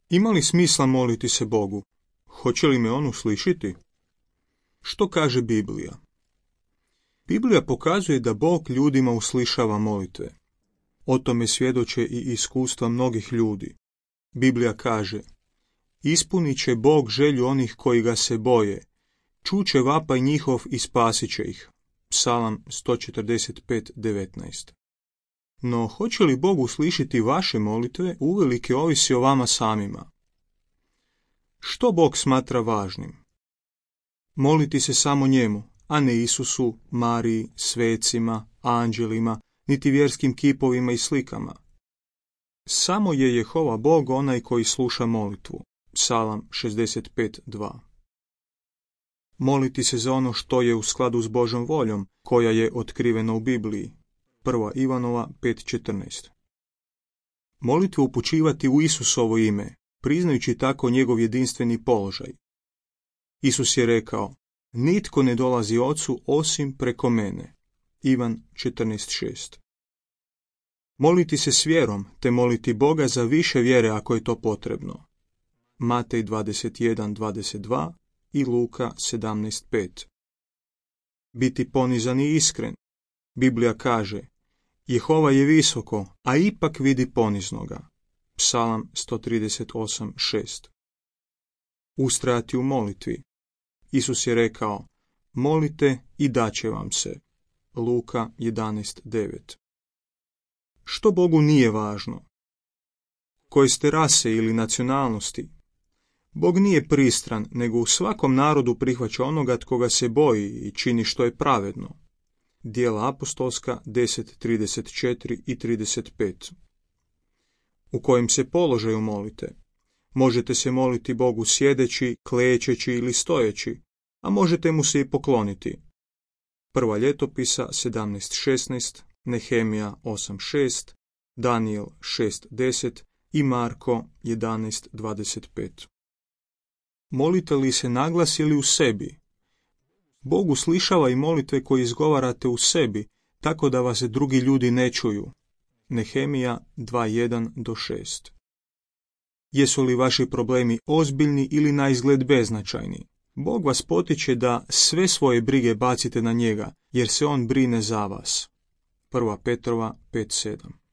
Ima li smisla moliti se Bogu? Hoće li me on uslišiti? Što kaže Biblija? Biblija pokazuje da Bog ljudima uslišava molitve. O tome svjedoče i iskustva mnogih ljudi. Biblija kaže: ispunit će Bog želju onih koji ga se boje, čuće vapaj njihov i spasit će ih. Psalam 145:19. No, hoće li Bog uslišiti vaše molitve, uvelike ovisi o vama samima. Što Bog smatra važnim? Moliti se samo njemu, a ne Isusu, Mariji, svecima, anđelima, niti vjerskim kipovima i slikama. Samo je Jehova Bog onaj koji sluša molitvu. Psalam 65:2. Moliti se za ono što je u skladu s Božom voljom, koja je otkrivena u Bibliji. 1. Ivanova 5:14. Molitvu upućivati u Isusovo ime, priznajući tako njegov jedinstveni položaj. Isus je rekao: nitko ne dolazi Ocu osim preko mene. Ivan 14:6. Moliti se s vjerom, te moliti Boga za više vjere ako je to potrebno. Matej 21:22 i Luka 17:5. Biti ponizan i iskren. Biblija kaže: Jehova je visoko, a ipak vidi poniznoga. Psalam 138:6. Ustrajati u molitvi. Isus je rekao: molite i daće vam se. Luka 11:9. Što Bogu nije važno? Koje ste rase ili nacionalnosti? Bog nije pristran, nego u svakom narodu prihvaća onoga tko ga se boji i čini što je pravedno. Djela apostolska 10:34 i 35. U kojem se položaju molite? Možete se moliti Bogu sjedeći, klečeći ili stojeći, a možete mu se i pokloniti. Prva ljetopisa 17:16, Nehemija 8:6, Danijel 6:10 i Marko 11:25. Molite li se naglas ili u sebi? Bog uslišava i molitve koje izgovarate u sebi, tako da vas drugi ljudi ne čuju. Nehemija 2:1-6. Jesu li vaši problemi ozbiljni ili na izgled beznačajni? Bog vas potiče da sve svoje brige bacite na njega, jer se on brine za vas. 1. Petrova 5:7.